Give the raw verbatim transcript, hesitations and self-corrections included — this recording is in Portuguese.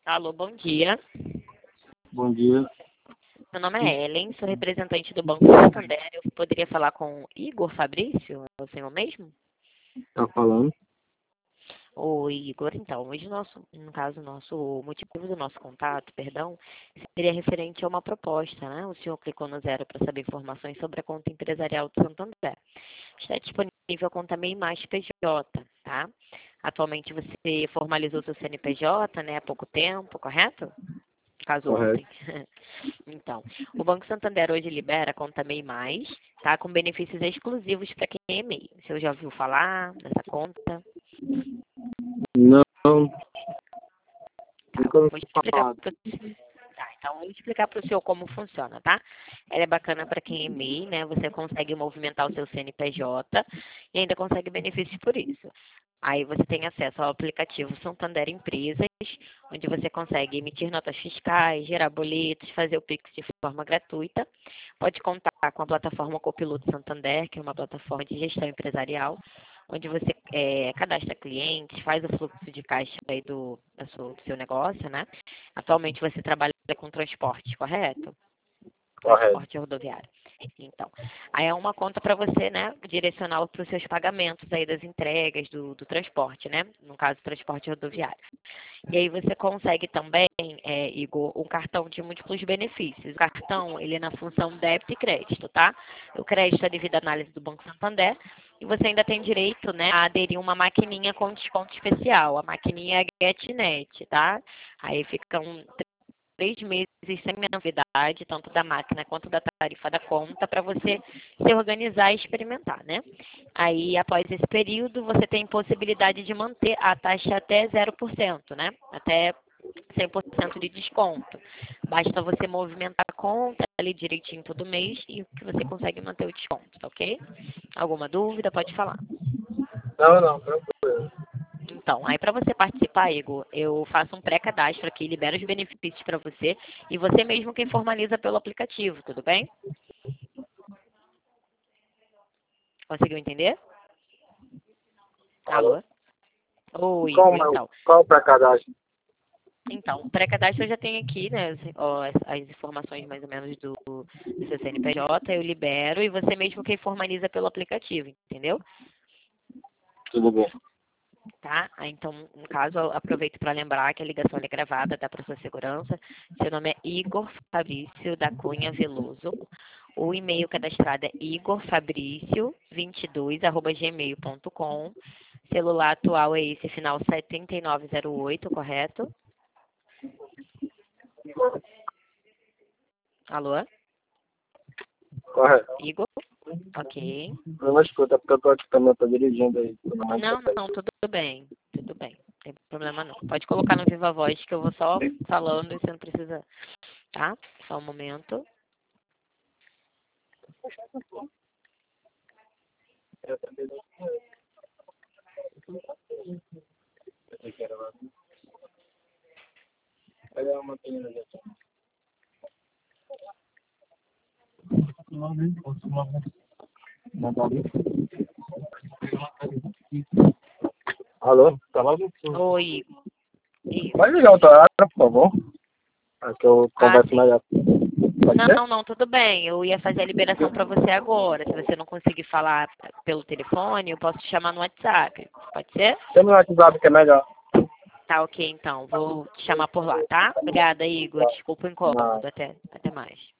Alô, bom dia. Bom dia. Meu nome é Ellen, sou representante do Banco Santander. Eu poderia falar com Igor Fabrício? É o senhor mesmo? Tá falando? Oi, Igor. Então, hoje, nosso, no caso, nosso, o motivo do nosso contato, perdão, seria referente a uma proposta, né? O senhor clicou no zero para saber informações sobre a conta empresarial do Santander. Está disponível a conta MEI mais P J, tá? Atualmente você formalizou seu C N P J, né, há pouco tempo, correto? Caso Correto. ontem. Então, o Banco Santander hoje libera a conta MEI mais, tá? Com benefícios exclusivos para quem é MEI. O senhor já ouviu falar dessa conta? Não, Tá, nunca ouvi vou explicar falar. pra... Tá, então vou explicar para o senhor como funciona, tá? Ela é bacana para quem é MEI, né? Você consegue movimentar o seu C N P J e ainda consegue benefícios por isso. Aí você tem acesso ao aplicativo Santander Empresas, onde você consegue emitir notas fiscais, gerar boletos, fazer o Pix de forma gratuita. Pode contar com a plataforma Copiloto Santander, que é uma plataforma de gestão empresarial, onde você é, cadastra clientes, faz o fluxo de caixa aí do, da sua- do seu negócio, né? Atualmente você trabalha com transporte, correto? Correto. Transporte rodoviário. Então, aí é uma conta para você, né, direcionar para os seus pagamentos aí das entregas do, do transporte, né? No caso, transporte rodoviário. E aí você consegue também, é, Igor, um cartão de múltiplos benefícios. O cartão, ele é na função débito e crédito, tá? O crédito é devido à análise do Banco Santander e você ainda tem direito, né, a aderir uma maquininha com desconto especial. A maquininha é GetNet, tá? Aí ficam três meses sem mensalidade, tanto da máquina quanto da tarifa da conta, para você se organizar e experimentar, né? Aí, após esse período, você tem possibilidade de manter a taxa até zero por cento, né? Até cem por cento de desconto. Basta você movimentar a conta ali direitinho todo mês e que você consegue manter o desconto, tá ok? Alguma dúvida? Pode falar. Não, não, tranquilo. Então, aí para você participar, Igor, eu faço um pré-cadastro aqui, libero os benefícios para você e você mesmo quem formaliza pelo aplicativo, tudo bem? Conseguiu entender? Alô? Alô? Oi, Igor, Como é o, então. qual para cadastro? Então, o pré-cadastro eu já tenho aqui, né, as, ó, as- as informações mais ou menos do, do seu C N P J, eu libero e você mesmo quem formaliza pelo aplicativo, entendeu? Tudo bem. Tá? Ah, então, no caso, eu aproveito para lembrar que a ligação é gravada, tá? Para sua segurança. Seu nome é Igor Fabrício da Cunha Veloso. O e-mail cadastrado é igorfabrício vinte e dois arroba gmail ponto com. Celular atual é esse, final setenta e nove zero oito, correto? Alô? Correto. Igor? Ok. Eu não escuto, é porque eu tô aqui também, eu tô dirigindo aí. Tudo mais Não, perfeito. não, tudo bem. Tudo bem. Não tem problema não. Pode colocar no Viva Voz que eu vou só falando e você não precisa, tá? Só um momento. Eu também não sei que era lá. Cadê uma menina ali? Alô? Tá logo? Oi, Pode isso. ligar outra hora, por favor. Aqui eu Ah, converso sim. melhor. Pode ser? Não, não, tudo bem. Eu ia fazer a liberação para você agora. Se você não conseguir falar pelo telefone, eu posso te chamar no WhatsApp. Pode ser? Tem no WhatsApp que é melhor. Tá, ok, então. Vou te chamar por lá, tá? Obrigada, Igor. Desculpa o Não. incômodo. Até, até mais.